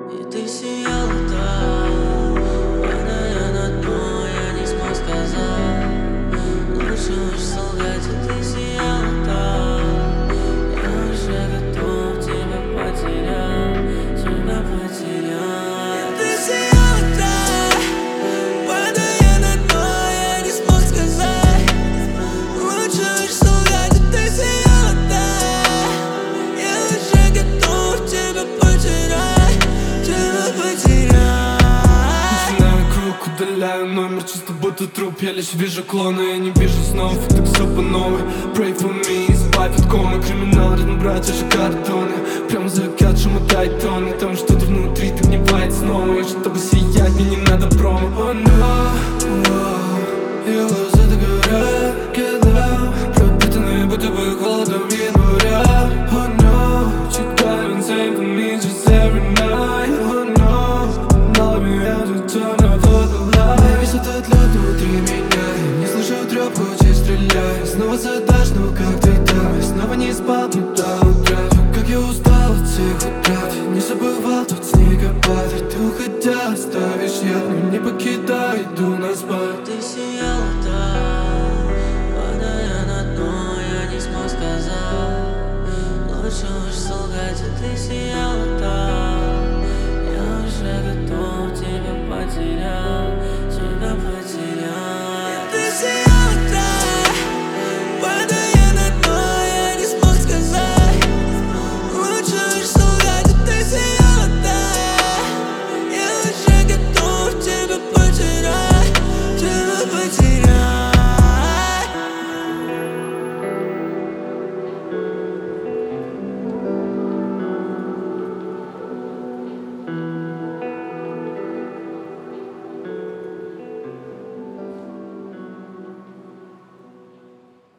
И ты сияла так, падая на дно, я не смог сказать. Лучше уж солгать, и ты сияла так. Я уже готов тебя потерять, тебя потерять. И ты сияла так, падая на дно, я не смог сказать. Лучше уж солгать, и ты сияла так. Я уже готов тебя потерять, тебя потерять. Начинаю круг, удаляю номер, чисто будто труп. Я лишь вижу клоны, я не вижу снов. И так все по новой. Pray for me, избавь от комы. Криминал, рядом братья, же картоны. Прямо закат, шума тайтоны. Там что-то внутри, так гневает снова. И чтобы сиять, мне не надо промо. Oh no, и глаза догорят, get low. Пропитанные будто бы холодом января. Oh no, читаю insane for me just every night. Oh no, мало меня тут turn off all the lights. Весь этот лед внутри меня, я не слышу трёпку, чей стреляй. Снова задашь, ну как ты там? Я снова не спал тут до утра. Как я устал от всех утрат, не забывал тут снегопад. И ты уходя оставишь я, но не покидай, иду на спад. Ты сияла так, падая на дно, я не смог сказать. Лучше уж солгать, и ты сияла так.